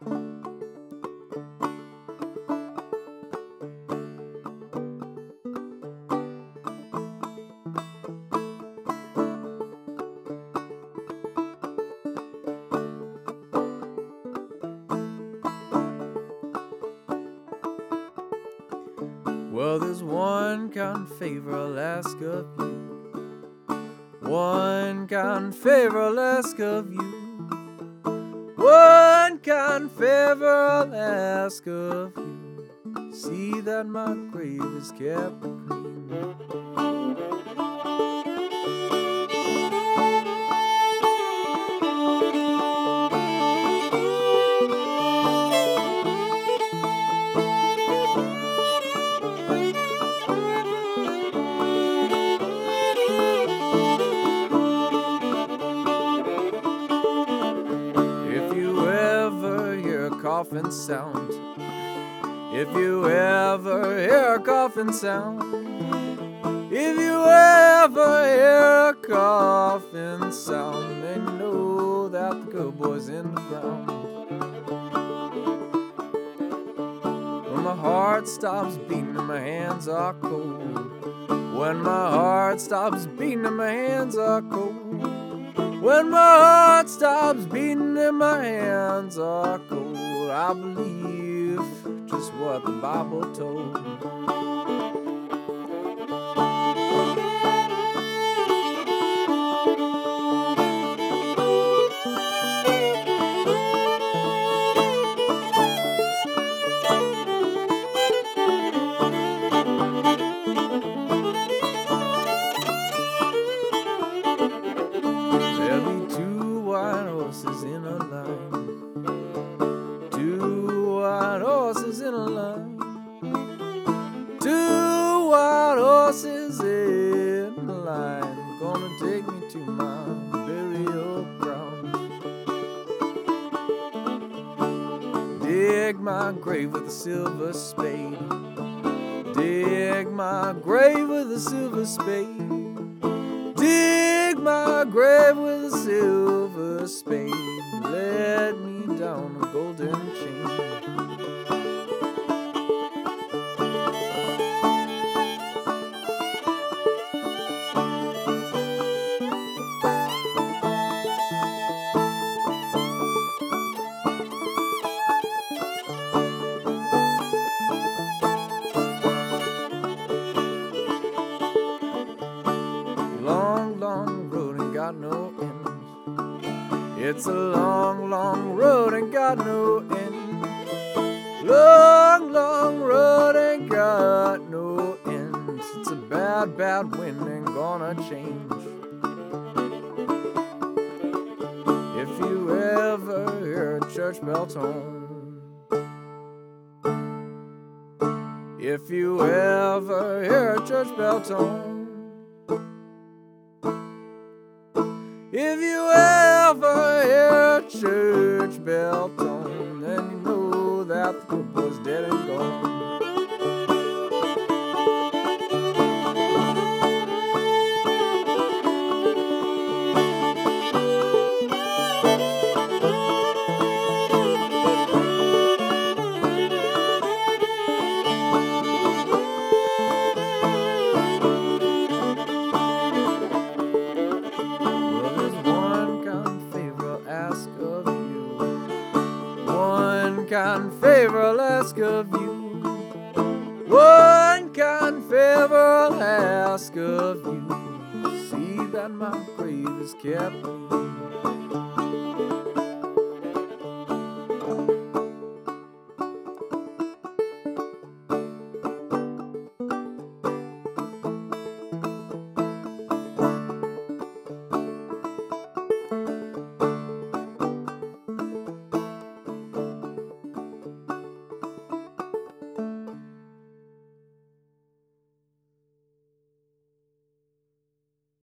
Well, there's one kind favor I'll ask of you. One kind favor I'll ask of you. One kind favor I'll ask of you. See that my grave is kept clean. Coffin sound. If you ever hear a coffin sound, if you ever hear a coffin sound, then you know that the good boy's in the ground. When my heart stops beating and my hands are cold, when my heart stops beating and my hands are cold, when my heart stops beating and my hands are cold, I believe just what the Bible told. There'll be two white horses in a line. Two white horses in a line. Two white horses in a line. Gonna take me to my burial ground. Dig my grave with a silver spade. Dig my grave with a silver spade. Dig my grave with a silver spade. Let me down a golden chain. Long, long road ain't got no end. It's a long, long road ain't got no end. Long, long road ain't got no end. It's a bad, bad wind ain't gonna change. If you ever hear a church bell tone, if you ever hear a church bell tone, if you ever hear a church bell tone, then you know that the good boy's dead and gone. Kind favor I'll ask of you. One kind favor I'll ask of you. See that my grave is kept clean.